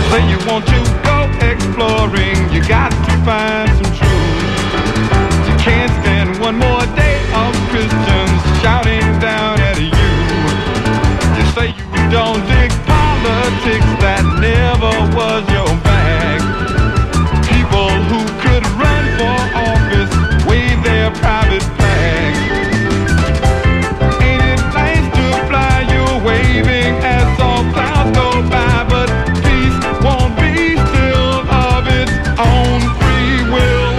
Say you want to go exploring, you got to find some truth. You can't stand one more day of Christians shouting down at you. You say you don't dig politics, that never was your bag. People who could run for office wave their private flags. Ain't it nice to fly you waving as all clouds go by, but peace won't be still of its own free will.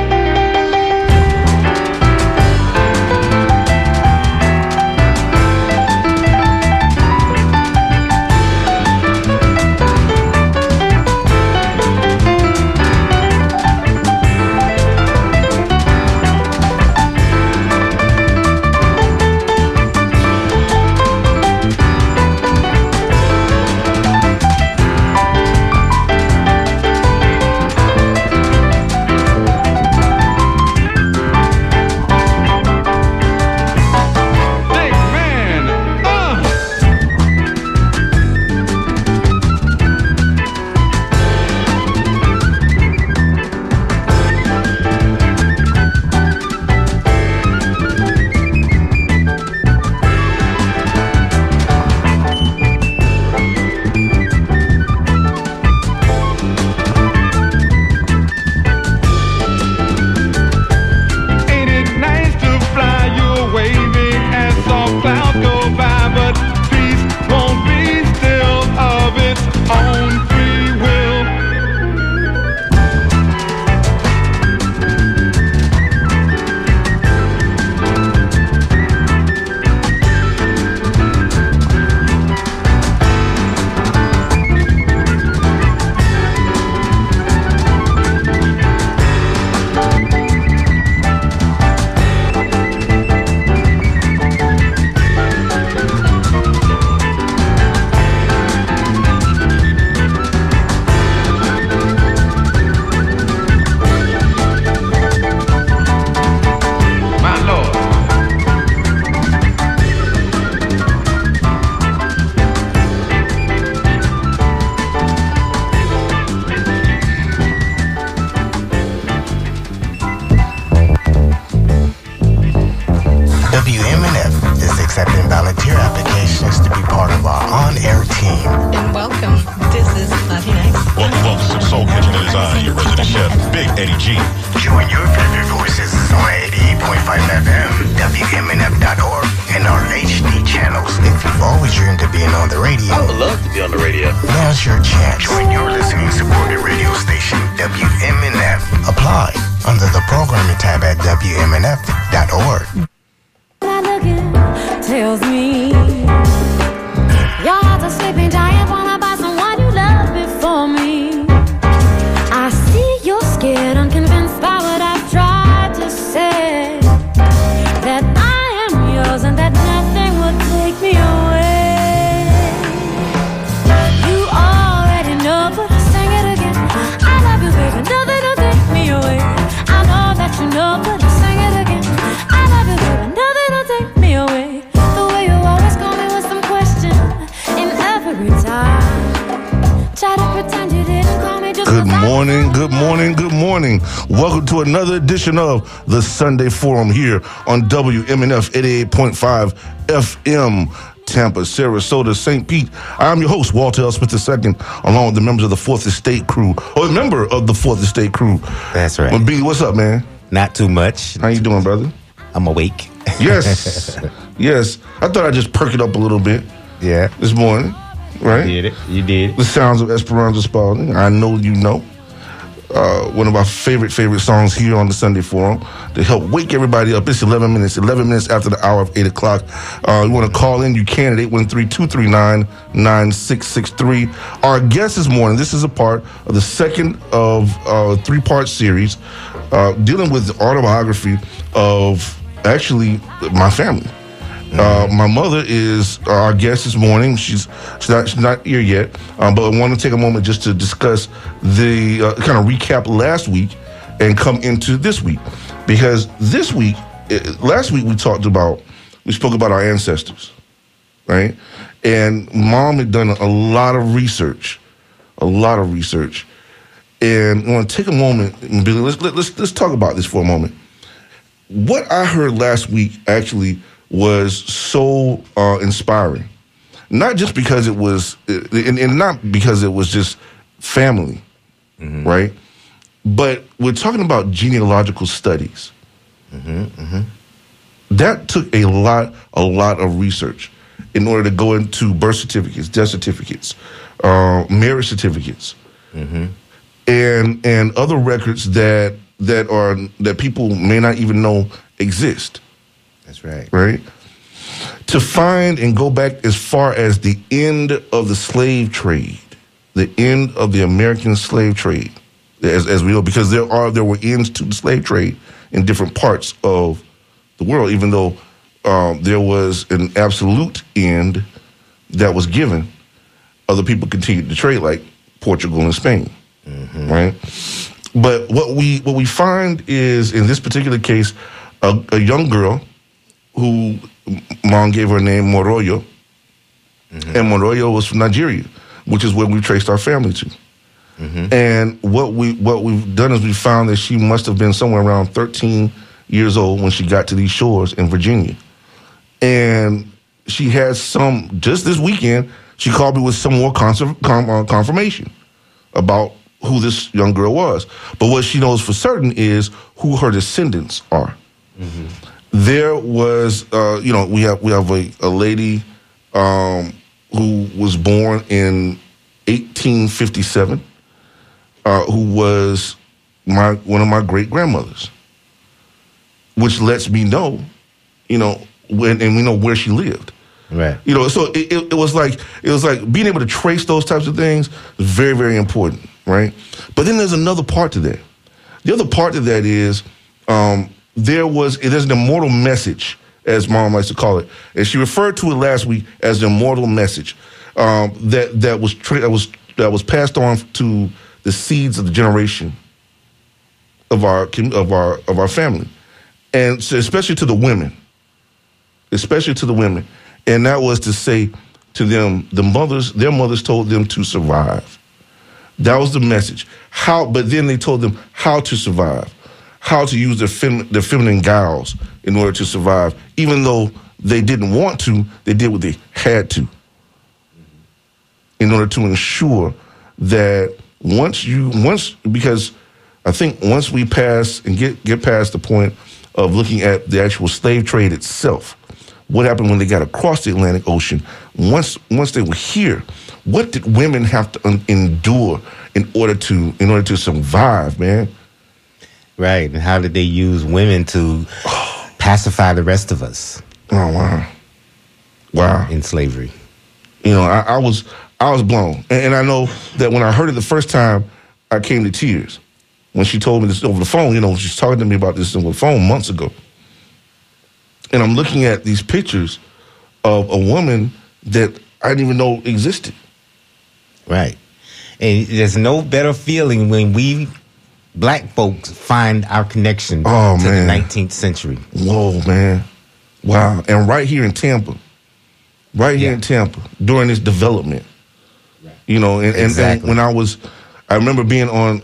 Welcome to another edition of the Sunday Forum here on WMNF 88.5 FM, Tampa, Sarasota, St. Pete. I'm your host, Walter L. Smith II, along with the members of the Fourth Estate crew, or a member of the Fourth Estate crew. That's right. Well, B, what's up, man? Not too much. How you doing, brother? I'm awake. Yes. Yes. I thought I'd just perk it up a little bit. Yeah. This morning, right? You did it. You did. The sounds of Esperanza Spalding. I know you know. One of our favorite songs here on the Sunday Forum to help wake everybody up. It's 11 minutes after the hour of 8 o'clock. You want to call in, you can at 813-239-9663. Our guest this morning, this is a part of the second of a three-part series dealing with the autobiography of actually my family. My mother is our guest this morning. She's not here yet, but I want to take a moment just to discuss the kind of recap last week and come into this week, because last week we spoke about our ancestors, right? And Mom had done a lot of research a lot of research. And I want to take a moment, and Billy, let's talk about this for a moment. What I heard last week actually was so inspiring. Not just because it was, and not because it was just family, right? But we're talking about genealogical studies. That took a lot of research in order to go into birth certificates, death certificates, marriage certificates, and other records that people may not even know exist. That's right. Right? To find and go back as far as the end of the slave trade, the end of the American slave trade, as we know, because there were ends to the slave trade in different parts of the world, even though there was an absolute end that was given. Other people continued to trade, like Portugal and Spain, right? But what we find is, in this particular case, a young girl who mom gave her name Moroyo, and Moroyo was from Nigeria, which is where we traced our family to. And what we've done is we found that she must have been somewhere around 13 years old when she got to these shores in Virginia. And she had just this weekend, she called me with some more confirmation about who this young girl was. But what she knows for certain is who her descendants are. There was, we have a lady who was born in 1857, who was one of my great grandmothers, which lets me know, and we know where she lived. Right. So it was like being able to trace those types of things is very, very important, right? But then there's another part to that. The other part to that is there's an immortal message, as Mom likes to call it, and she referred to it last week as the immortal message that was passed on to the seeds of the generation of our family, and so especially to the women, and that was to say to them, their mothers told them to survive. That was the message. But then they told them how to survive, how to use their feminine guiles in order to survive. Even though they didn't want to, they did what they had to in order to ensure that because I think once we pass and get past the point of looking at the actual slave trade itself, what happened when they got across the Atlantic Ocean, once they were here, what did women have to endure in order to survive, man? Right, and how did they use women to pacify the rest of us? Oh, wow. In slavery. I was blown. And I know that when I heard it the first time, I came to tears. When she told me this over the phone, she's talking to me about this over the phone months ago. And I'm looking at these pictures of a woman that I didn't even know existed. Right. And there's no better feeling when we black folks find our connection to the 19th century. Whoa, man. Wow. And right here in Tampa. Here in Tampa, during this development. Right. And Exactly. And when I remember being on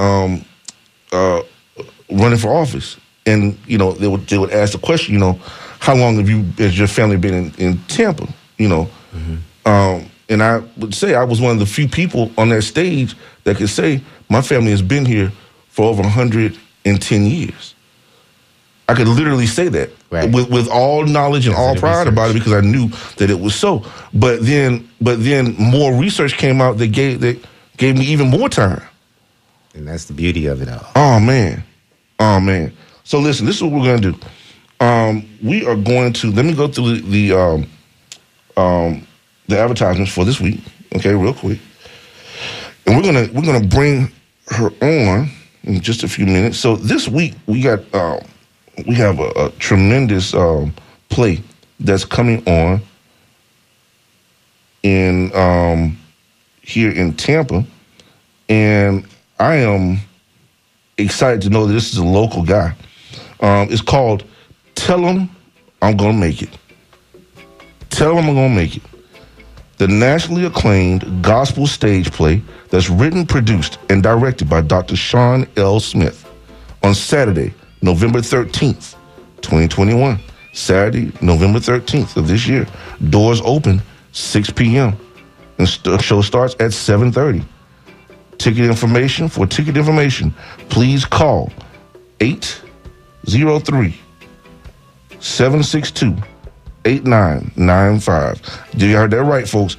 running for office, and they would ask the question, how long has your family been in Tampa? And I would say I was one of the few people on that stage that could say my family has been here for over 110 years. I could literally say that with all knowledge and all pride about it, because I knew that it was so. But then more research came out that gave me even more time. And that's the beauty of it all. Oh man. So listen, this is what we're going to do. We are going to let me go through the advertisements for this week. Okay, real quick, and we're gonna bring her on in just a few minutes. So this week we have a tremendous play that's coming on in here in Tampa, and I am excited to know that this is a local guy. It's called Tell 'Em I'm Gonna Make It. Tell 'Em I'm Gonna Make It. the nationally acclaimed gospel stage play that's written, produced, and directed by Dr. Sean L. Smith on Saturday, November 13th, 2021. Saturday, November 13th of this year. Doors open 6 p.m. and show starts at 7:30. Ticket information, please call 803-762-8995. You heard that right, folks.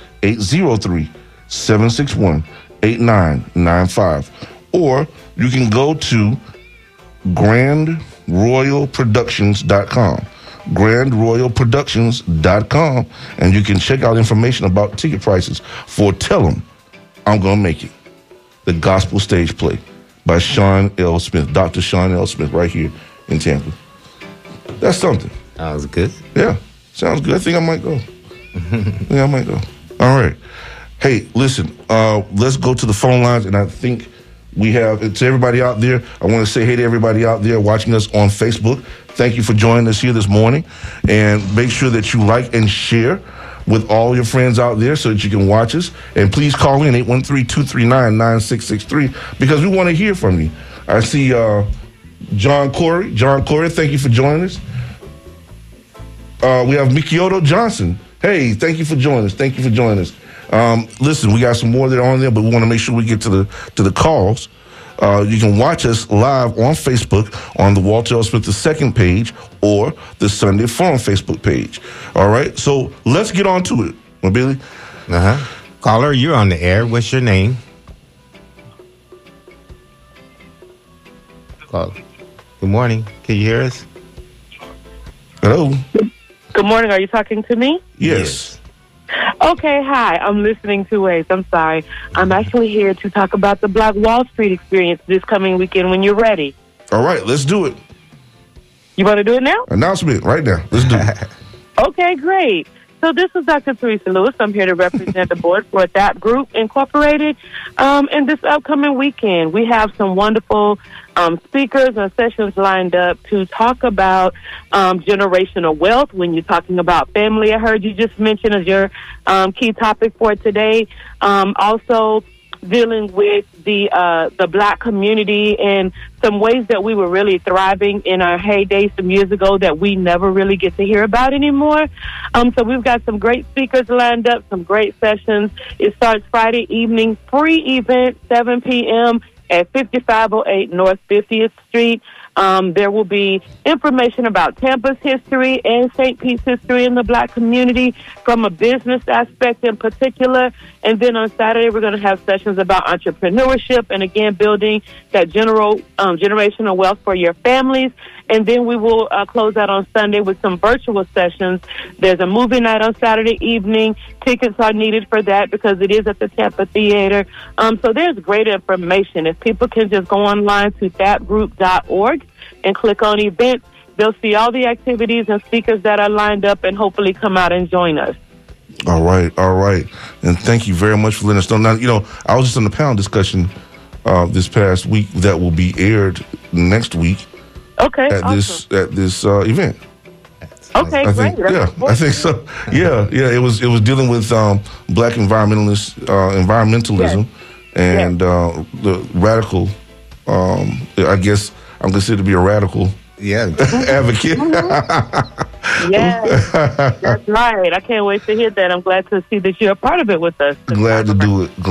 803-761-8995. Or you can go to GrandRoyalProductions.com. GrandRoyalProductions.com, and you can check out information about ticket prices for Tell 'Em I'm Gonna Make It, the gospel stage play by Sean L. Smith, Dr. Sean L. Smith, right here in Tampa. That's something. Sounds good. Yeah, sounds good. I think I might go. All right. Hey, listen, let's go to the phone lines, and I think we have, to everybody out there, I want to say hey to everybody out there watching us on Facebook. Thank you for joining us here this morning. And make sure that you like and share with all your friends out there so that you can watch us. And please call in 813-239-9663 because we want to hear from you. I see John Corey. John Corey, thank you for joining us. We have Mikioto Johnson. Hey, thank you for joining us. Listen, we got some more that are on there, but we want to make sure we get to the calls. You can watch us live on Facebook on the Walter L. Smith II page or the Sunday Forum Facebook page. All right, so let's get on to it. Billy? Caller, you're on the air. What's your name? Caller. Good morning. Can you hear us? Hello? Good morning. Are you talking to me? Yes. Okay, hi. I'm listening to Waze. I'm sorry. I'm actually here to talk about the Black Wall Street experience this coming weekend when you're ready. All right, let's do it. You want to do it now? Announcement right now. Let's do it. Okay, great. So this is Dr. Teresa Lewis. I'm here to represent the board for that group incorporated. And this upcoming weekend, we have some wonderful speakers and sessions lined up to talk about generational wealth. When you're talking about family, I heard you just mention as your key topic for today. Also dealing with the Black community and some ways that we were really thriving in our heyday some years ago that we never really get to hear about anymore. So we've got some great speakers lined up, some great sessions. It starts Friday evening, pre-event, 7 p.m. at 5508 North 50th Street. There will be information about Tampa's history and St. Pete's history in the Black community from a business aspect in particular. And then on Saturday, we're going to have sessions about entrepreneurship and, again, building that generational wealth for your families. And then we will close out on Sunday with some virtual sessions. There's a movie night on Saturday evening. Tickets are needed for that because it is at the Tampa Theater. So there's great information. If people can just go online to thatgroup.org and click on events, they'll see all the activities and speakers that are lined up and hopefully come out and join us. All right. And thank you very much for letting us know. Now, I was just on the panel discussion this past week that will be aired next week. Okay. At this event. Okay, I think, great. I think so. Yeah. It was dealing with Black environmentalism, and the radical. I guess I'm considered to be a radical. Advocate. Yeah, that's right. I can't wait to hear that. I'm glad to see that you're a part of it with us. Glad to do it.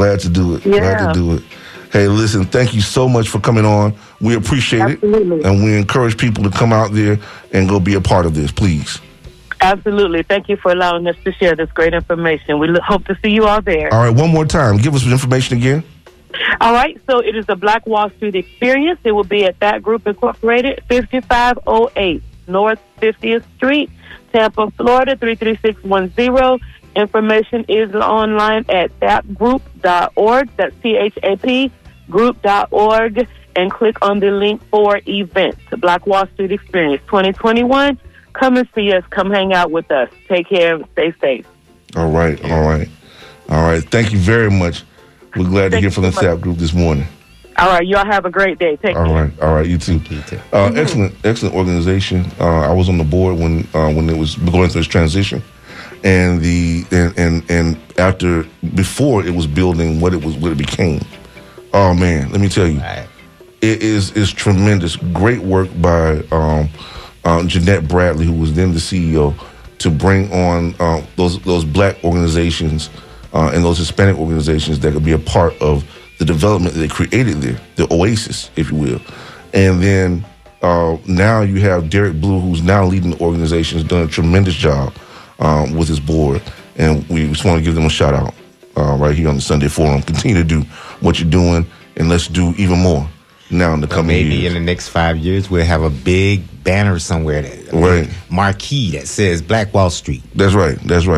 Hey, listen, thank you so much for coming on. We appreciate it. And we encourage people to come out there and go be a part of this, please. Absolutely. Thank you for allowing us to share this great information. We hope to see you all there. All right, one more time. Give us the information again. All right, so it is the Black Wall Street experience. It will be at That Group Incorporated, 5508 North 50th Street, Tampa, Florida, 33610. Information is online at thatgroup.org. That's THAP group.org, and click on the link for events. The Black Wall Street Experience 2021. Come and see us. Come hang out with us. Take care and stay safe. All right. Thank you very much. We're glad to hear from the THAP group this morning. All right. Y'all have a great day. Take care. All right. You too. Excellent organization. I was on the board when it was going through its transition. and and after before it was building what it became. Oh man, let me tell you, it is tremendous. Great work by Jeanette Bradley, who was then the CEO, to bring on those black organizations and those Hispanic organizations that could be a part of the development that they created there, the Oasis, if you will. And then now you have Derek Blue, who's now leading the organization, has done a tremendous job with his board. And we just want to give them a shout out right here on the Sunday Forum. Continue to do what you're doing, and let's do even more now in the coming years. Maybe in the next 5 years, we'll have a big banner somewhere, marquee that says Black Wall Street. That's right.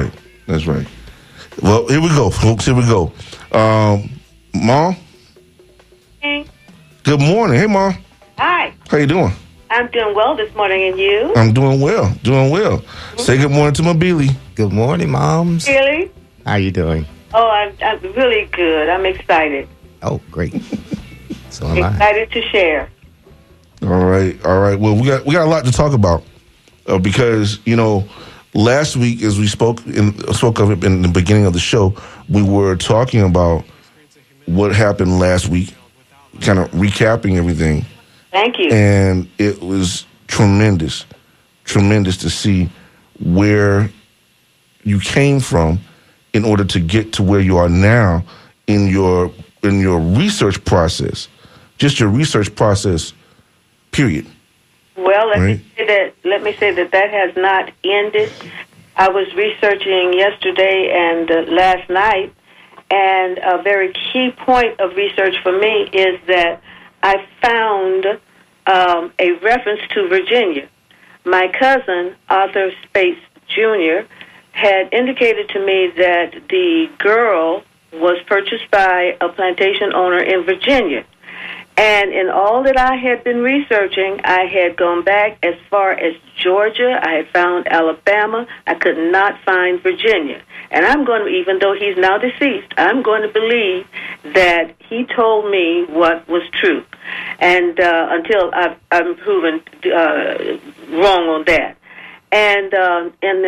Well, here we go, folks. Here we go. Mom? Hey. Good morning. Hey, Mom. Hi. How you doing? I'm doing well this morning, and you? I'm doing well. Mm-hmm. Say good morning to my Billy. Good morning, Moms. Billy? How you doing? Oh, I'm really good. I'm excited. Oh, great. So am I. Excited to share. All right. Well, we got a lot to talk about because last week, as we spoke of it in the beginning of the show, we were talking about what happened last week, kind of recapping everything. Thank you. And it was tremendous to see where you came from in order to get to where you are now in your research process, just your research process, period. Well, let me say that has not ended. I was researching yesterday and last night, and a very key point of research for me is that I found a reference to Virginia. My cousin, Arthur Spates Jr., had indicated to me that the girl was purchased by a plantation owner in Virginia. And in all that I had been researching, I had gone back as far as Georgia. I had found Alabama. I could not find Virginia. And I'm going to, even though he's now deceased, I'm going to believe that he told me what was true. And until I'm proven wrong on that. And in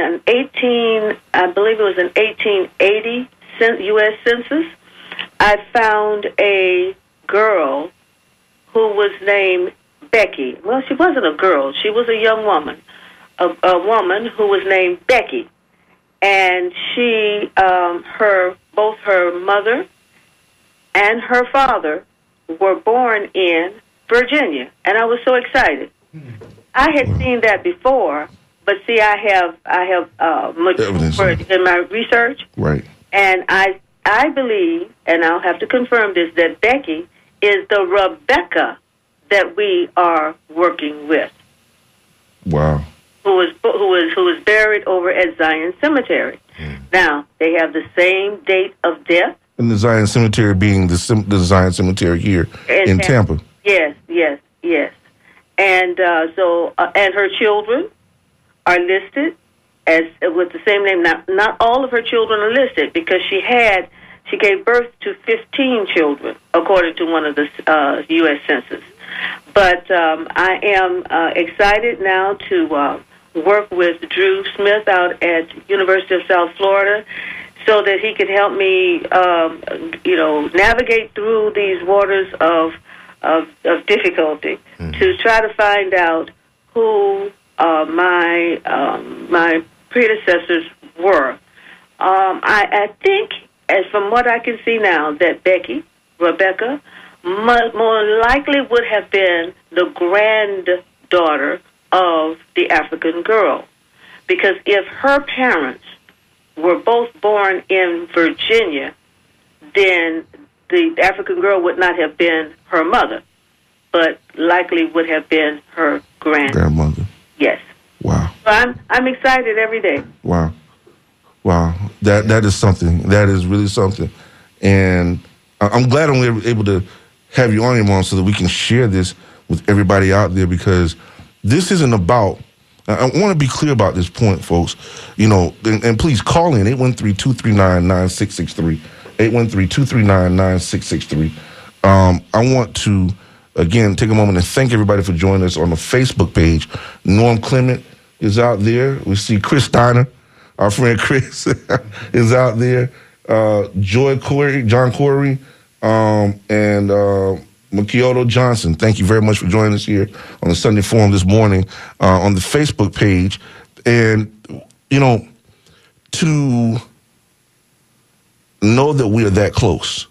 I believe it was an 1880 U.S. Census, I found a girl who was named Becky. Well, she wasn't a girl. She was a young woman, a woman who was named Becky. And she, both her mother and her father were born in Virginia. And I was so excited. I had seen that before, but see, I have matured in my research. Right. And I believe, and I'll have to confirm this, that Becky is the Rebecca that we are working with. Wow. Who was buried over at Zion Cemetery. Now, they have the same date of death. And the Zion Cemetery being the Zion Cemetery here in Tampa. Yes. And and her children are listed as with the same name. Now, not all of her children are listed because she gave birth to 15 children, according to one of the U.S. Census. But I am excited now to work with Drew Smith out at University of South Florida so that he could help me, navigate through these waters of difficulty to try to find out who my predecessors were. I think, as from what I can see now, that Rebecca, more likely would have been the granddaughter of the African girl. Because if her parents were both born in Virginia, then the African girl would not have been her mother, but likely would have been her grandmother. Yes. Wow. So I'm excited every day. Wow. That is something. That is really something. And I'm glad I'm able to have you on here, Mom, so that we can share this with everybody out there, because this isn't about, I want to be clear about this point, folks. And please call in 813-239-9663. 813-239-9663. I want to, again, take a moment and thank everybody for joining us on the Facebook page. Norm Clement is out there. We see Chris Steiner, Our friend Chris is out there. John Corey, and Makioto Johnson. Thank you very much for joining us here on the Sunday Forum this morning on the Facebook page. And, to know that we are that close,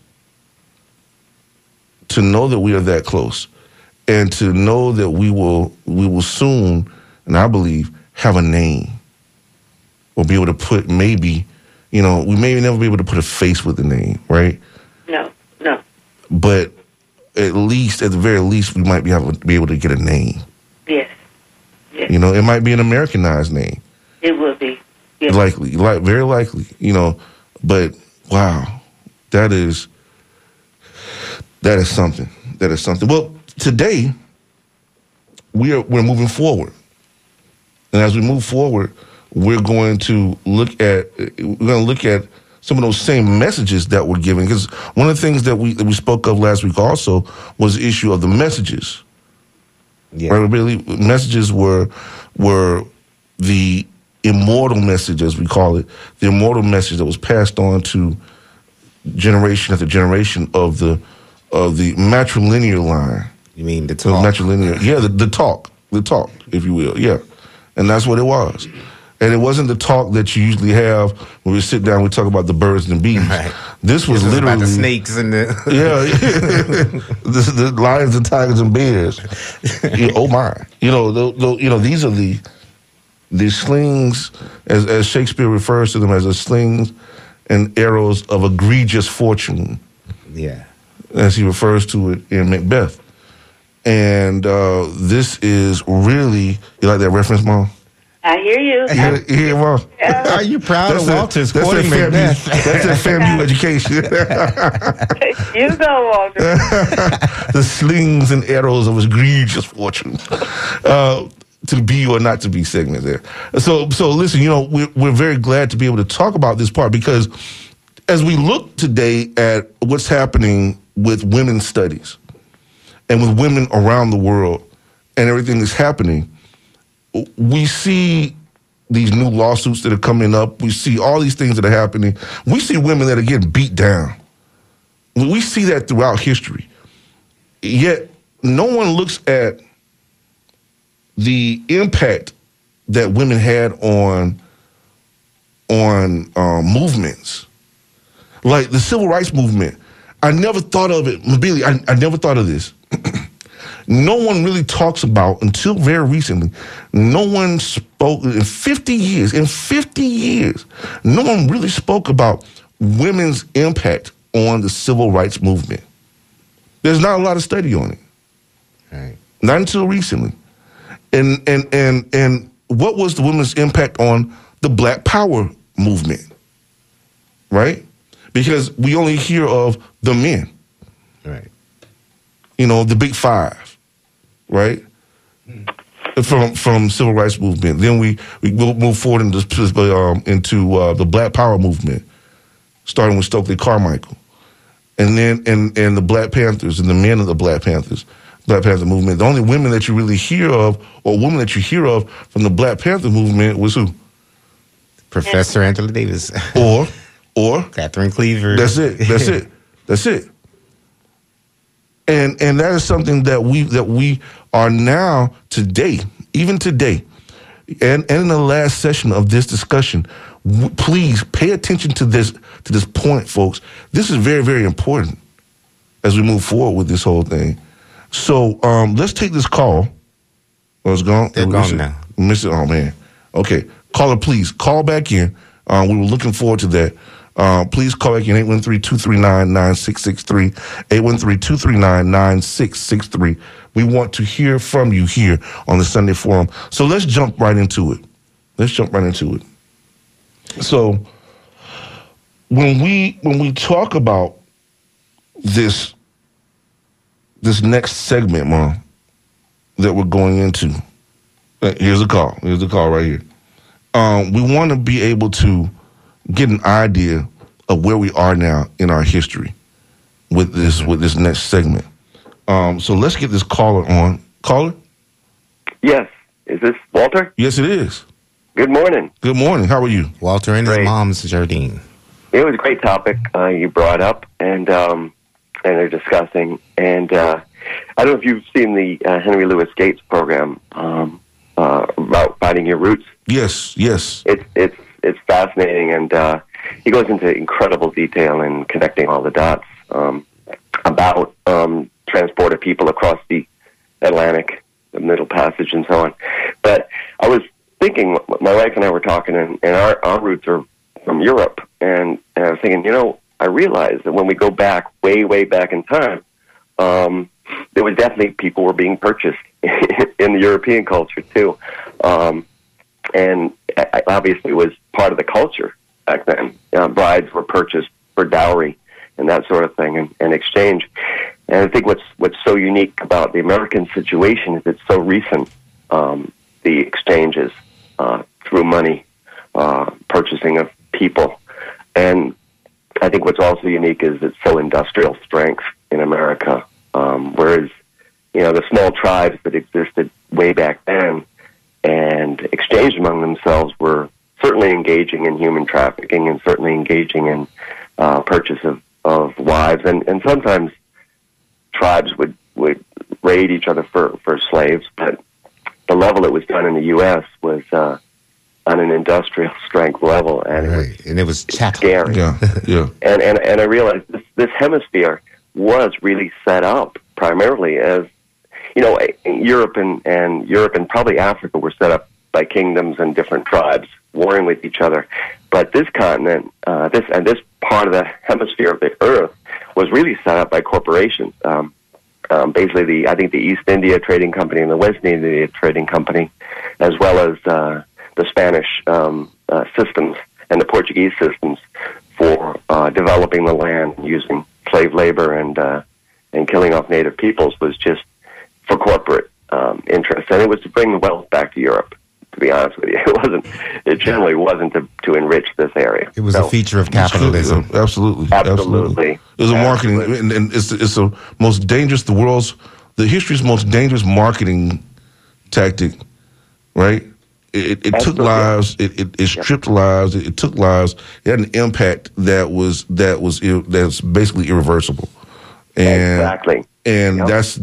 and to know that we will soon, and I believe, have a name. We'll be able to put maybe, we may never be able to put a face with the name, right? No. But at the very least, we might be able to get a name. Yes. It might be an Americanized name. It will be. Yes. Likely, very likely, But wow, that is something. That is something. Well, today we're moving forward, and as we move forward, we're going to look at some of those same messages that we're giving. Because one of the things that we spoke of last week also was the issue of the messages. Yeah. Right? Really, messages were the immortal message, as we call it, the immortal message that was passed on to generation after generation of the matrilinear line. You mean the talk? Matrilinear, yeah, the talk, if you will, yeah. And that's what it was. And it wasn't the talk that you usually have when we sit down and we talk about the birds and the bees. Right. This was literally about the snakes and the the lions and tigers and bears. Oh my! These are the slings, as Shakespeare refers to them as the slings and arrows of egregious fortune. Yeah, as he refers to it in Macbeth. And this is really, you like that reference, Mom? I hear you. Yeah, Mom. Are you proud of Walter's quoting Macbeth? That's that FAMU education. You go, Walter. The slings and arrows of egregious fortune. To be or not to be segment there. So listen, we're very glad to be able to talk about this part, because as we look today at what's happening with women's studies and with women around the world and everything that's happening, we see these new lawsuits that are coming up. We see all these things that are happening. We see women that are getting beat down. We see that throughout history. Yet no one looks at the impact that women had on movements. Like the civil rights movement. I never thought of it. Billy, I never thought of this. No one really talks about, until very recently, no one spoke, in 50 years, no one really spoke about women's impact on the civil rights movement. There's not a lot of study on it. Right. Not until recently. And what was the women's impact on the Black Power movement? Right? Because we only hear of the men. Right. The big five, right? From civil rights movement. Then we will move forward into the Black Power movement, starting with Stokely Carmichael. And then and the Black Panthers and the men of the Black Panther movement. The only women that you really hear of, or women that you hear of from the Black Panther movement, was who? Professor Angela Davis. Or Catherine Cleaver. That's it. And that is something that we are now today, even today, and in the last session of this discussion. Please pay attention to this point, folks. This is very, very important as we move forward with this whole thing. So let's take this call. Oh, it's gone? They're gone now. Miss it? Oh, man. Okay. Caller, please, call back in. We were looking forward to that. Please call back in, 813-239-9663, 813-239-9663. We want to hear from you here on the Sunday Forum. So let's jump right into it. So when we talk about this next segment, Mom, that we're going into, here's a call. Here's the call right here. We want to be able to get an idea of where we are now in our history with this next segment. So let's get this caller on. Caller? Yes. Is this Walter? Yes, it is. Good morning. Good morning. How are you? Walter and his Great. mom's Jardine. It was a great topic you brought up, and they're discussing. And I don't know if you've seen the Henry Louis Gates program about finding your roots. Yes. It's fascinating, and he goes into incredible detail in connecting all the dots about transport of people across the Atlantic, the Middle Passage, and so on. But I was thinking, my wife and I were talking, and our roots are from Europe, and I was thinking, I realized that when we go back, way, way back in time, there was definitely people were being purchased in the European culture too, and obviously it was part of the culture back then. Brides were purchased for dowry and that sort of thing, and exchange. And I think what's so unique about the American situation is it's so recent. The exchanges through money, purchasing of people, and I think what's also unique is it's so industrial strength in America. Whereas, the small tribes that existed way back then and exchanged among themselves were certainly engaging in human trafficking and certainly engaging in purchase of wives. And sometimes tribes would raid each other for slaves, but the level it was done in the U.S. was on an industrial strength level, and it was scary. Yeah. And I realized this hemisphere was really set up primarily as, Europe and probably Africa were set up by kingdoms and different tribes warring with each other. But this continent, this part of the hemisphere of the earth was really set up by corporations. Basically, I think the East India Trading Company and the West India Trading Company, as well as the Spanish systems and the Portuguese systems for developing the land using slave labor and killing off native peoples, was just for corporate interests, and it was to bring the wealth back to Europe. To be honest with you, it generally wasn't to enrich this area. It was a feature of capitalism. Absolutely. It was a marketing, and it's the most dangerous. The history's most dangerous marketing tactic, right? It took lives. It stripped lives. It took lives. It had an impact that's basically irreversible. And, exactly. And that's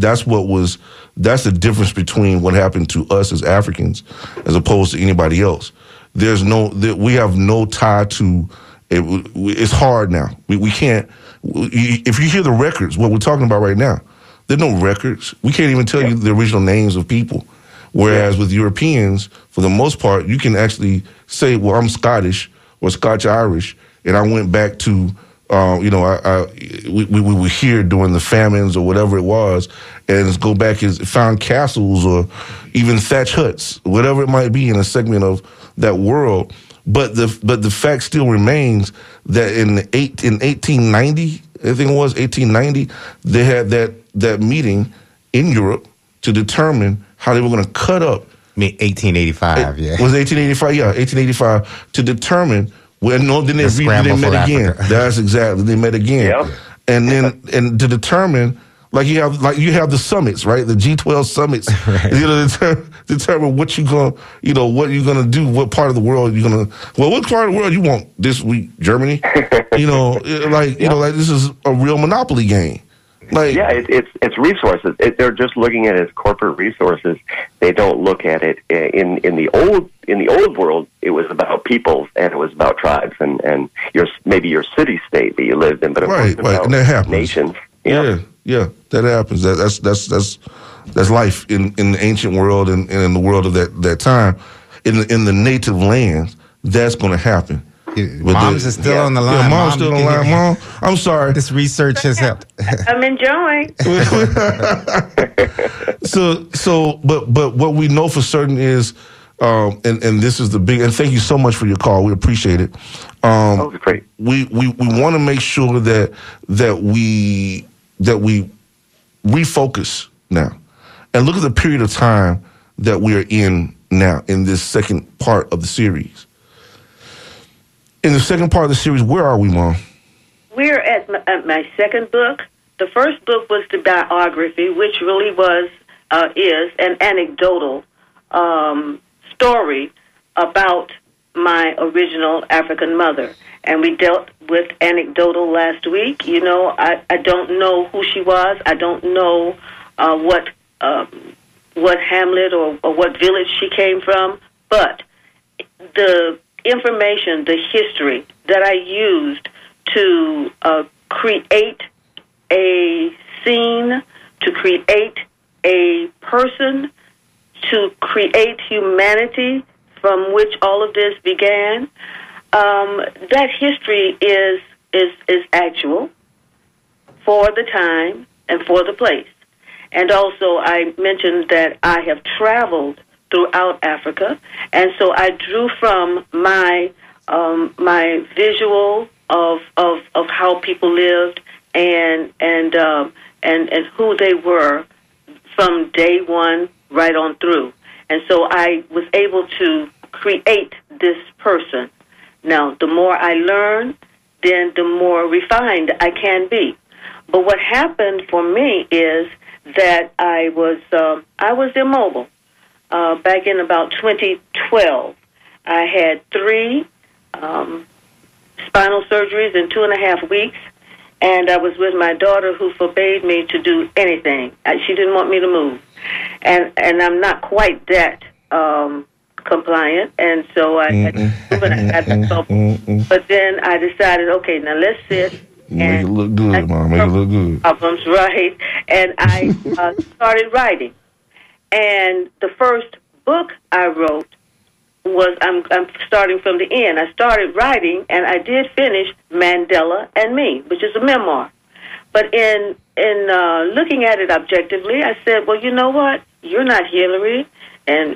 the difference between what happened to us as Africans as opposed to anybody else. We have no tie to it. It's hard now. We can't. If you hear the records, what we're talking about right now, there's no records. We can't even tell you the original names of people. Whereas with Europeans, for the most part, you can actually say, well, I'm Scottish or Scotch-Irish, and I went back to, we were here during the famines or whatever it was, and go back and found castles or even thatch huts, whatever it might be in a segment of that world. But the fact still remains that in 1890, I think it was 1890, they had that meeting in Europe to determine how they were going to cut up. 1885, yeah. It was 1885, yeah, 1885, to determine. Then they met again. That's exactly, they met again. Yep. And then and to determine, you have the summits, right? The G12 summits. Right. Determine what you're gonna do, what part of the world you're gonna. Well, what part of the world you want this week? Germany. This is a real monopoly game. It's resources. They're just looking at it as corporate resources. They don't look at it in the old world. It was about peoples and it was about tribes and maybe your city state that you lived in, but it wasn't about and that happens. Nations. Yeah, that happens. That's life in the ancient world and in the world of that time. In the native lands, that's going to happen. Moms is still on the line. Yeah, Mom's still on the line. Mom, I'm sorry. This research has helped. I'm enjoying. But what we know for certain is, and this is the big, and thank you so much for your call. We appreciate it. Great. We want to make sure that we refocus now and look at the period of time that we are in now in this second part of the series. In the second part of the series, where are we, Mom? We're at my second book. The first book was the biography, which really is an anecdotal story about my original African mother. And we dealt with anecdotal last week. You know, I don't know who she was. I don't know what hamlet or what village she came from. But the information, the history that I used to create a scene, to create a person, to create humanity from which all of this began, that history is actual for the time and for the place. And also I mentioned that I have traveled throughout Africa, and so I drew from my visual of how people lived and who they were from day one right on through. And so I was able to create this person. Now, the more I learn, then the more refined I can be. But what happened for me is that I was immobile. Back in about 2012, I had 3 spinal surgeries in 2.5 weeks, and I was with my daughter, who forbade me to do anything. She didn't want me to move, and I'm not quite that compliant, and so I had to but then I decided, okay, now let's sit. Make it look good, Mom. Make it look good. Problems, right? And I started writing. And the first book I wrote was, I'm starting from the end. I started writing, and I did finish Mandela and Me, which is a memoir. But in looking at it objectively, I said, well, you know what? You're not Hillary, and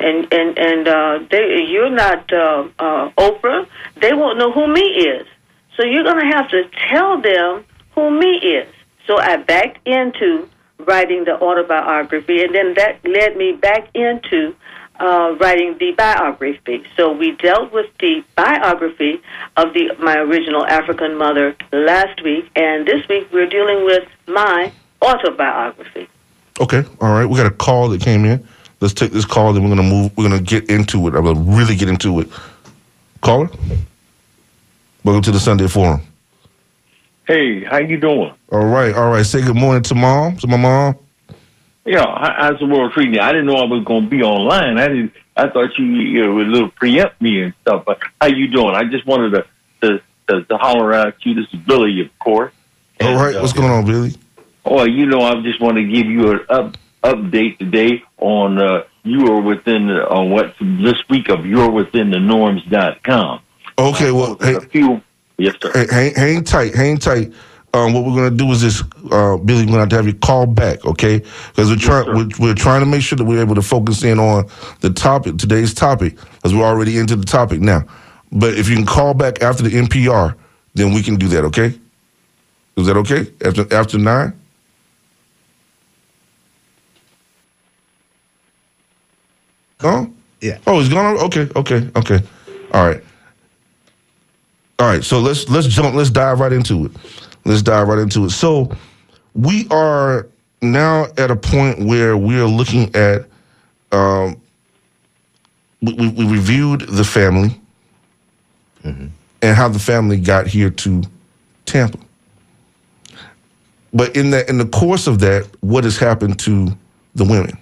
you're not Oprah. They won't know who me is. So you're going to have to tell them who me is. So I backed into writing the autobiography, and then that led me back into writing the biography. So we dealt with the biography of my original African mother last week, and this week we're dealing with my autobiography. Okay, all right. We got a call that came in. Let's take this call, then we're going to move. We're going to get into it. I'm going to really get into it. Caller? Welcome to the Sunday Forum. Hey, how you doing? All right. Say good morning to my mom. Yeah, how's the world treating you? I didn't know I was going to be online. I thought you would a little preempt me and stuff. But how you doing? I just wanted to holler at you. This is Billy, of course. All right, what's going on, Billy? Oh, you know, I just want to give you an update today on you are within on what this week of you'rewithinthenorms.com. Okay, well, hey, yes, sir. Hang tight. What we're gonna do is this, Billy. We're gonna have to have you call back, okay? Because we're trying to make sure that we're able to focus in on the topic, today's topic, because we're already into the topic now. But if you can call back after the NPR, then we can do that, okay? Is that okay? After 9? Gone? Yeah. Oh, he's gone. Okay. All right. So let's dive right into it. So we are now at a point where we are looking at. We reviewed the family and how the family got here to Tampa. But in the course of that, what has happened to the women?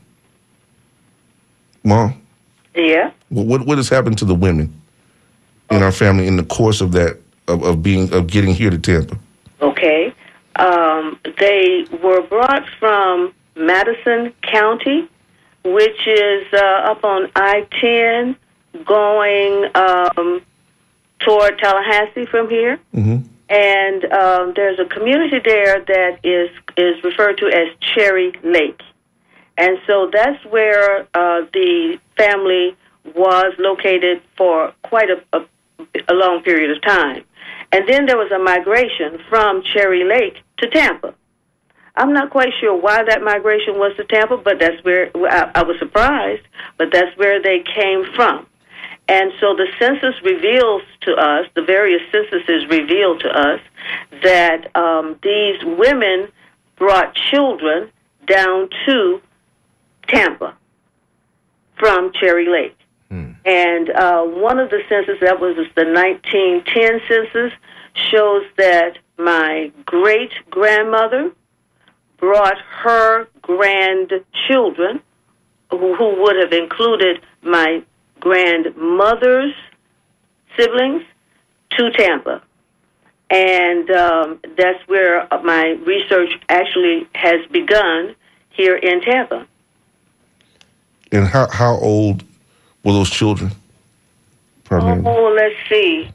Mom? Yeah. What has happened to the women in our family in the course of that of getting here to Tampa? Okay. They were brought from Madison County, which is up on I-10, going toward Tallahassee from here. Mm-hmm. And there's a community there that is referred to as Cherry Lake. And so that's where the family was located for quite a long period of time. And then there was a migration from Cherry Lake to Tampa. I'm not quite sure why that migration was to Tampa, but that's where I was surprised, but that's where they came from. And so the census reveals to us, the various censuses reveal to us, that these women brought children down to Tampa from Cherry Lake. And And one of the census, that was the 1910 census, shows that my great-grandmother brought her grandchildren, who would have included my grandmother's siblings, to Tampa. And that's where my research actually has begun here in Tampa. And how old were those children? Primarily? Oh, let's see.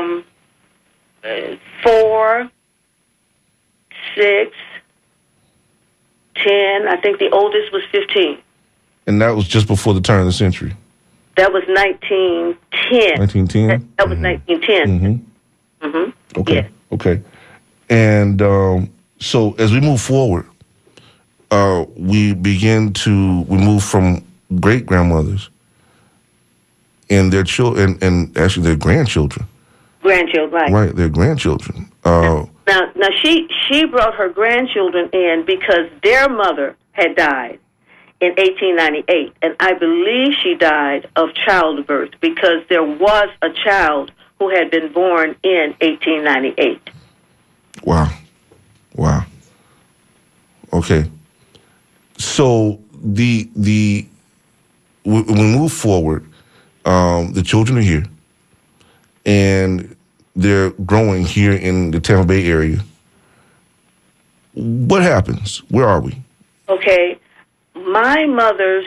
4, 6, 10. I think the oldest was 15. And that was just before the turn of the century? That was 1910. 1910? That was 1910. Okay. Yes. Okay. And so as we move forward, we move from great grandmothers and their children and actually their grandchildren. Grandchildren, right? Right, their grandchildren. Now she brought her grandchildren in because their mother had died in 1898, and I believe she died of childbirth because there was a child who had been born in 1898. Wow. Okay. So when we move forward, the children are here, and they're growing here in the Tampa Bay area. What happens? Where are we? Okay, my mother's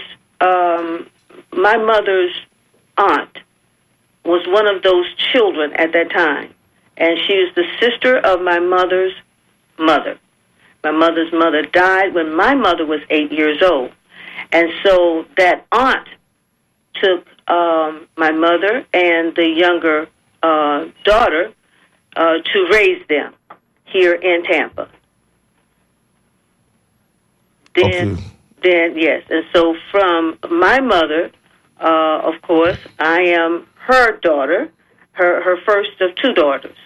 aunt was one of those children at that time, and she is the sister of my mother's mother. My mother's mother died when my mother was 8 years old, and so that aunt took my mother and the younger daughter to raise them here in Tampa. Then yes, and so from my mother, of course, I am her daughter, her first of two daughters.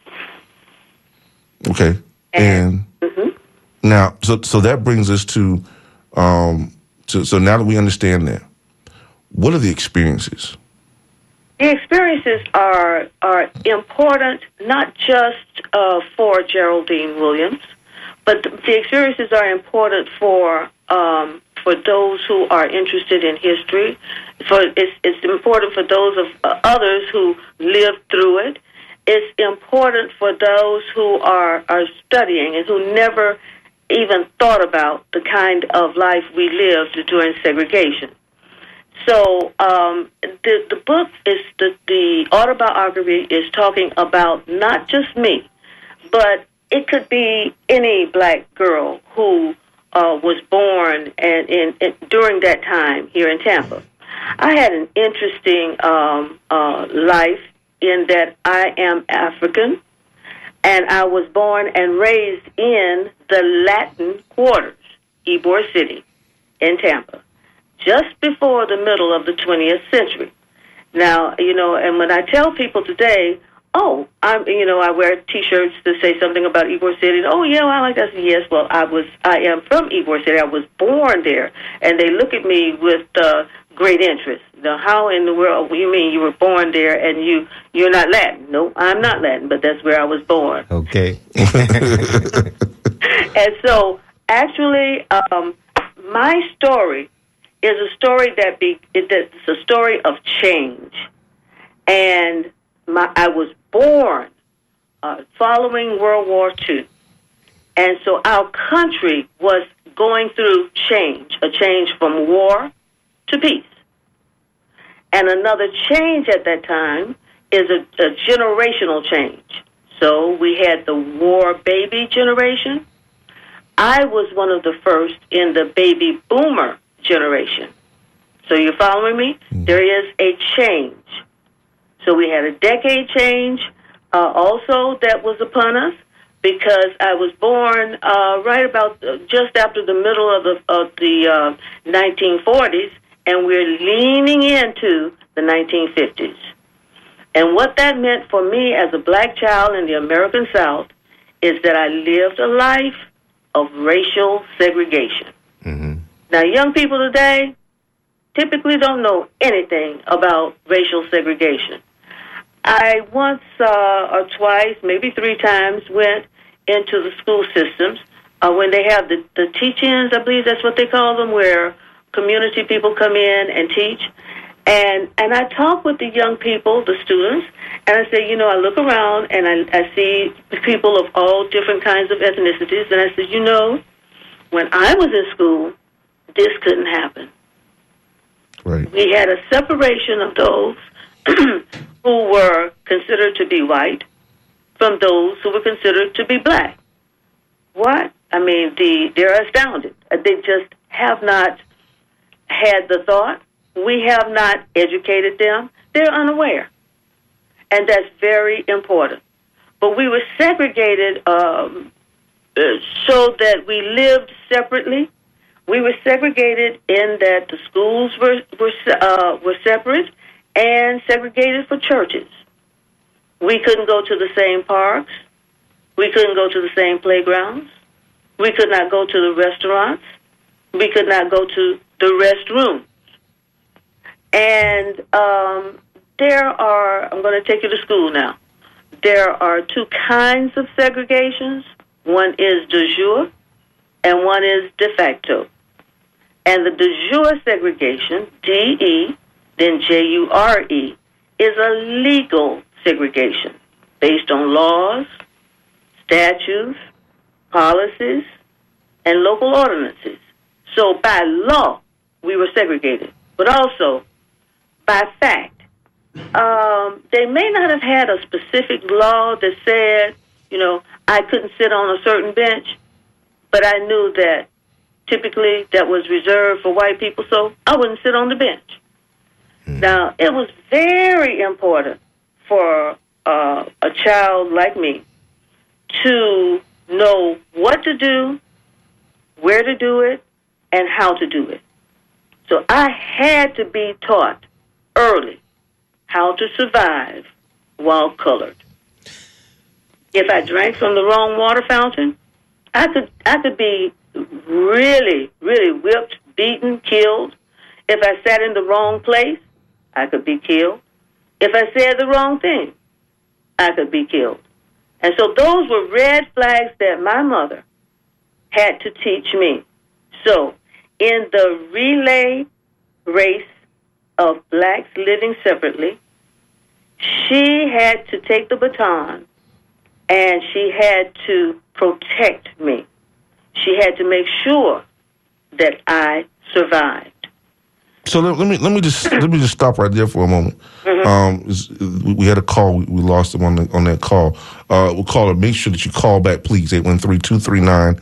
Okay, and now, so that brings us to, so now that we understand that, what are the experiences? The experiences are important not just for Geraldine Williams, but the experiences are important for those who are interested in history. It's important for those of others who lived through it. It's important for those who are studying and who never even thought about the kind of life we lived during segregation. So the book is the autobiography is talking about not just me, but it could be any black girl who was born during that time here in Tampa. I had an interesting life in that I am African, and I was born and raised in the Latin Quarters, Ybor City, in Tampa, just before the middle of the 20th century. Now, and when I tell people today, I wear T-shirts that say something about Ybor City. Oh, yeah, I like that. Yes, well, I am from Ybor City. I was born there, and they look at me with great interest. Now, how in the world you mean you were born there and you're not Latin? No, I'm not Latin, but that's where I was born. Okay. And so, actually, my story is a story it's a story of change, and I was born following World War II, and so our country was going through change, a change from war to peace. And another change at that time is a generational change. So we had the war baby generation. I was one of the first in the baby boomer generation. So you're following me? There is a change. So we had a decade change also that was upon us, because I was born right about just after the middle of the 1940s, and we're leaning into the 1950s. And what that meant for me as a black child in the American South is that I lived a life of racial segregation. Mm-hmm. Now, young people today, typically don't know anything about racial segregation. I once or twice, maybe 3 times, went into the school systems when they have the teach-ins, I believe that's what they call them, where community people come in and teach. And I talk with the young people, the students, and I say, I look around and I see people of all different kinds of ethnicities, and I said, when I was in school, this couldn't happen. Right. We had a separation of those who were considered to be white from those who were considered to be black. What? I mean, they're astounded. They just have not had the thought. We have not educated them. They're unaware. And that's very important. But we were segregated so that we lived separately. We were segregated in that the schools were separate and segregated for churches. We couldn't go to the same parks. We couldn't go to the same playgrounds. We could not go to the restaurants. We could not go to the restrooms. And I'm going to take you to school now. There are 2 kinds of segregations. One is de jure and one is de facto. And the de jure segregation, D-E, then J-U-R-E, is a legal segregation based on laws, statutes, policies, and local ordinances. So by law, we were segregated, but also by fact. They may not have had a specific law that said, I couldn't sit on a certain bench, but I knew that typically that was reserved for white people, so I wouldn't sit on the bench. Now, it was very important for a child like me to know what to do, where to do it, and how to do it. So I had to be taught early how to survive while colored. If I drank from the wrong water fountain, I could be really, really whipped, beaten, killed. If I sat in the wrong place, I could be killed. If I said the wrong thing, I could be killed. And so those were red flags that my mother had to teach me. So in the relay race of blacks living separately, she had to take the baton and she had to protect me. She had to make sure that I survived. So let me just stop right there for a moment. We had a call. We lost him on that call. We'll call her. Make sure that you call back, please. 813-239-9663.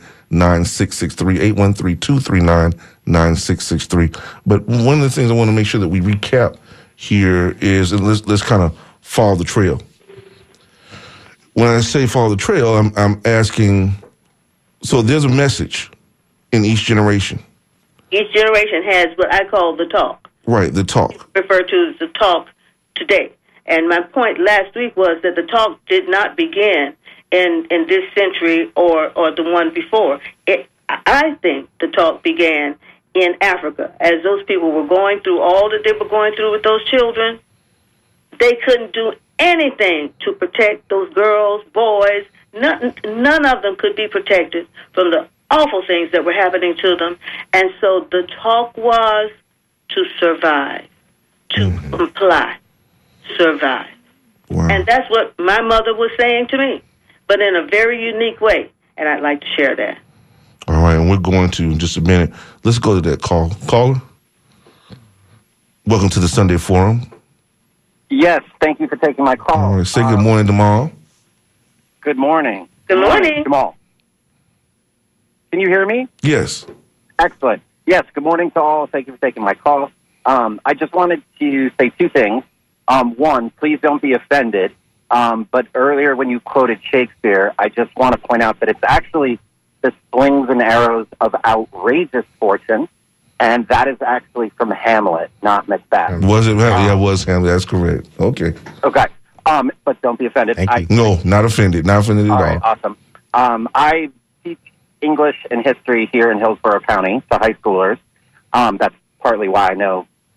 813-239-9663. But one of the things I want to make sure that we recap here is, and let's kind of follow the trail. When I say follow the trail, I'm asking. So there's a message in each generation. Each generation has what I call the talk. Right, the talk. Referred to as the talk today. And my point last week was that the talk did not begin in this century or the one before. I think the talk began in Africa. As those people were going through all that they were going through with those children, they couldn't do anything to protect those girls, boys. None of them could be protected from the awful things that were happening to them. And so the talk was to survive, to comply, survive. Wow. And that's what my mother was saying to me, but in a very unique way. And I'd like to share that. All right, and we're going to, in just a minute, let's go to that call. Caller, welcome to the Sunday Forum. Yes, thank you for taking my call. All right, say good morning, Jamal. Good morning. Good morning. Jamal. Can you hear me? Yes. Excellent. Yes, good morning to all. Thank you for taking my call. I just wanted to say 2 things. One, please don't be offended. But earlier when you quoted Shakespeare, I just want to point out that it's actually the slings and arrows of outrageous fortune, and that is actually from Hamlet, not Macbeth. Was it? Yeah, it was Hamlet. That's correct. Okay. Okay. But don't be offended. Thank you. No, not offended. Not offended at all. All right, awesome. I teach English and history here in Hillsborough County to high schoolers. That's partly why I know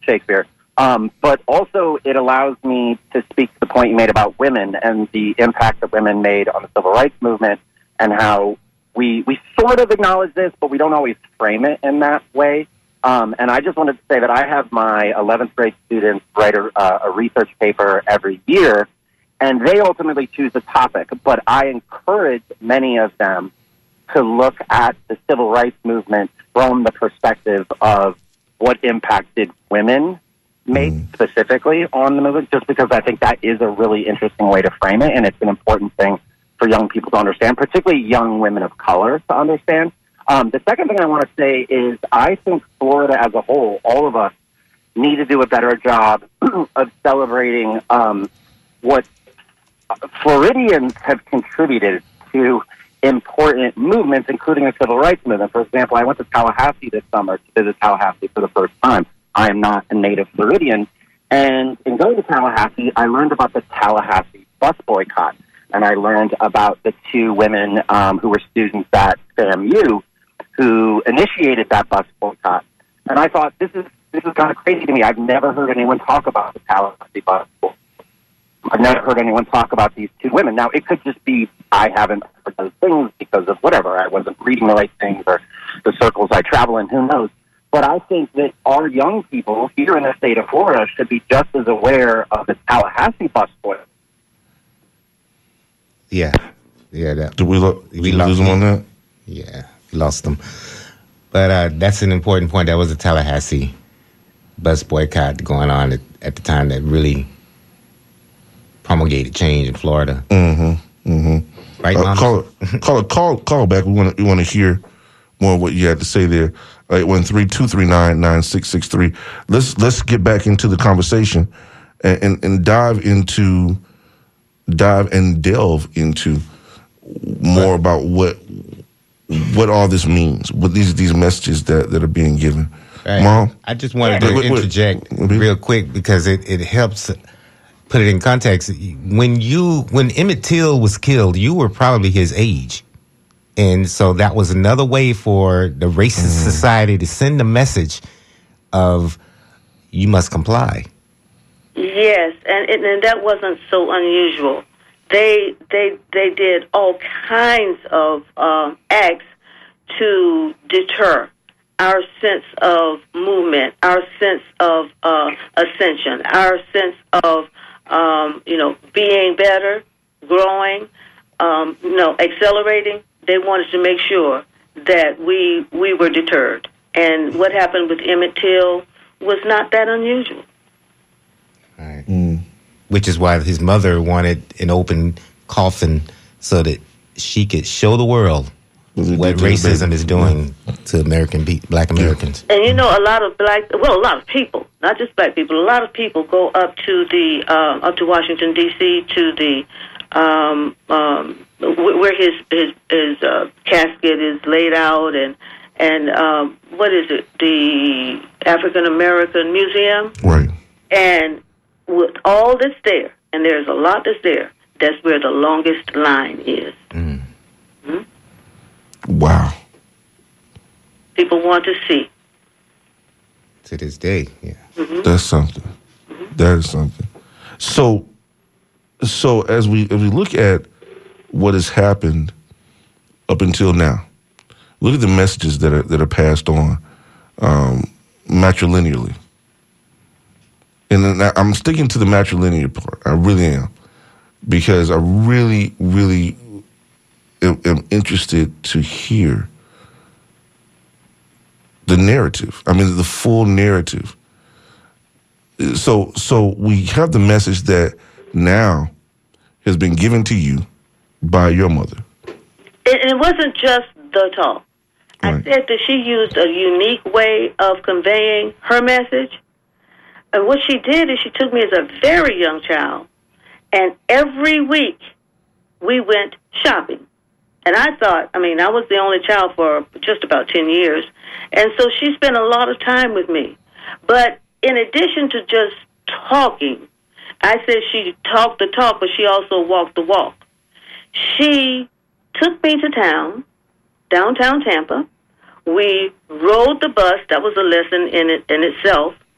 Shakespeare. But also it allows me to speak to the point you made about women and the impact that women made on the civil rights movement and how we sort of acknowledge this, but we don't always frame it in that way. And I just wanted to say that I have my 11th grade students write a research paper every year, and they ultimately choose a topic. But I encourage many of them to look at the civil rights movement from the perspective of what impact did women make specifically on the movement, just because I think that is a really interesting way to frame it, and it's an important thing for young people to understand, particularly young women of color to understand. The second thing I want to say is I think Florida as a whole, all of us, need to do a better job of celebrating what Floridians have contributed to important movements, including the civil rights movement. For example, I went to Tallahassee this summer to visit Tallahassee for the first time. I am not a native Floridian. And in going to Tallahassee, I learned about the Tallahassee bus boycott. And I learned about the two women who were students at FAMU who initiated that bus boycott. And I thought, this is kind of crazy to me. I've never heard anyone talk about the Tallahassee bus boycott. I've never heard anyone talk about these two women. Now, it could just be I haven't heard those things because of whatever. I wasn't reading the right things or the circles I travel in. Who knows? But I think that our young people here in the state of Florida should be just as aware of the Tallahassee bus boycott. Yeah. Did we lose them on that? Yeah, we lost them. But that's an important point. That was a Tallahassee bus boycott going on at the time that really promulgated change in Florida. Right, Mom? Call back. We want to hear more of what you had to say there. 813-239-9663. Let's get back into the conversation and delve into more about what all this means, what these messages that are being given. Right. Mom? I just wanted to interject real quick because it helps put it in context. When Emmett Till was killed, you were probably his age. And so that was another way for the racist society to send a message of you must comply. Yes, and that wasn't so unusual. They did all kinds of acts to deter our sense of movement, our sense of ascension, our sense of being better, growing, accelerating. They wanted to make sure that we were deterred. And what happened with Emmett Till was not that unusual. Right. Which is why his mother wanted an open coffin so that she could show the world what racism is doing to Black Americans. And a lot of people, not just black people, a lot of people go up to Washington D.C. to the where his casket is laid out, and what is it? The African American Museum, right? And with all that's there, and there's a lot that's there, that's where the longest line is. Wow. People want to see. To this day, yeah. That's something. That is something. So as we look at what has happened up until now, look at the messages that are passed on matrilinearly. And then I'm sticking to the matrilinear part. I really am. Because I really, really am interested to hear the narrative. I mean, the full narrative. So we have the message that now has been given to you by your mother. It wasn't just the talk. Right. I said that she used a unique way of conveying her message. And what she did is she took me as a very young child, and every week we went shopping. And I thought, I was the only child for just about 10 years, and so she spent a lot of time with me. But in addition to just talking, I said she talked the talk, but she also walked the walk. She took me to downtown Tampa. We rode the bus. That was a lesson in itself.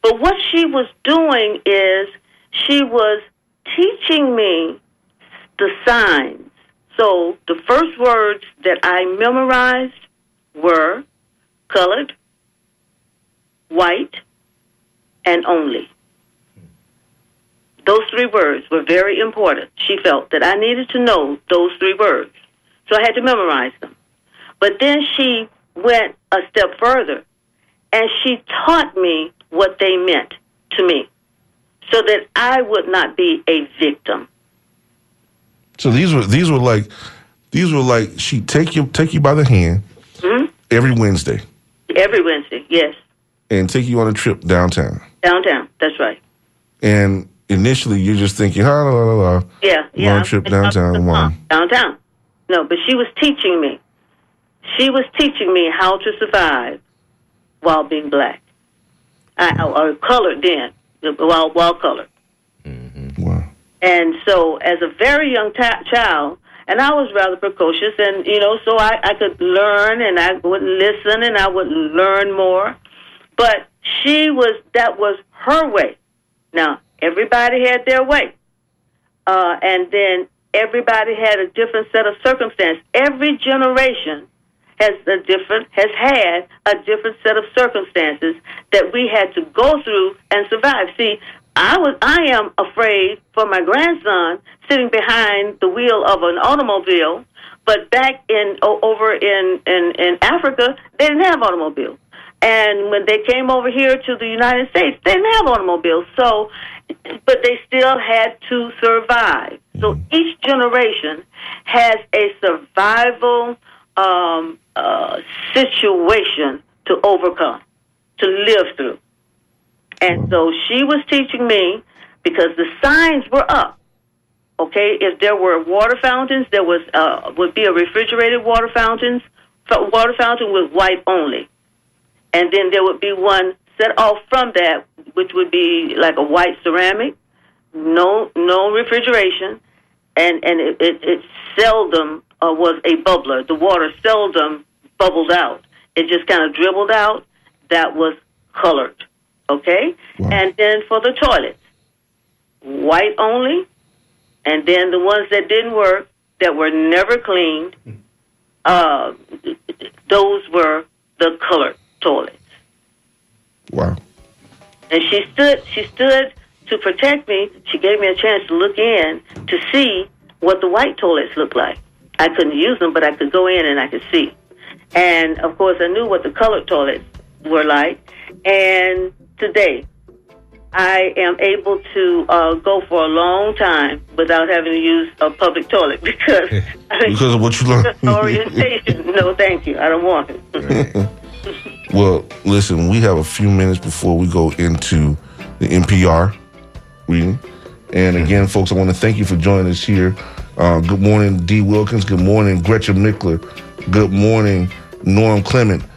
But what she was doing is she was teaching me the signs. So the first words that I memorized were colored, white, and only. Those 3 words were very important. She felt that I needed to know those 3 words. So I had to memorize them. But then she went a step further, and she taught me what they meant to me so that I would not be a victim. So these were like she'd take you by the hand every Wednesday. Every Wednesday, yes. And take you on a trip downtown. Downtown, that's right. And initially you're just thinking, yeah. Long trip downtown. Downtown. No, but she was teaching me. She was teaching me how to survive while being black. Or colored then, while colored. Mm-hmm. Wow. And so as a very young child, and I was rather precocious, and, so I could learn, and I would listen, and I would learn more. But that was her way. Now, everybody had their way. And then everybody had a different set of circumstances. Every generation has had a different set of circumstances that we had to go through and survive. See, I am afraid for my grandson sitting behind the wheel of an automobile, but back over in Africa, they didn't have automobiles. And when they came over here to the United States, they didn't have automobiles. So, but they still had to survive. So each generation has a survival situation to overcome, to live through. And so she was teaching me, because the signs were up. Okay, if there were water fountains, there would be a refrigerated water fountain with white only. And then there would be one set off from that, which would be like a white ceramic, no refrigeration, and it seldom was a bubbler. The water seldom bubbled out. It just kind of dribbled out. That was colored, okay? Wow. And then for the toilets, white only, and then the ones that didn't work, that were never cleaned, those were the colored toilets. Wow. And she stood to protect me. She gave me a chance to look in to see what the white toilets looked like. I couldn't use them, but I could go in and I could see. And, of course, I knew what the colored toilets were like. And today, I am able to go for a long time without having to use a public toilet because of what you learned. Orientation. No, thank you. I don't want it. Well, listen, we have a few minutes before we go into the NPR reading. And again, folks, I want to thank you for joining us here. Good morning, Dee Wilkins. Good morning, Gretchen Mickler. Good morning, Norm Clement.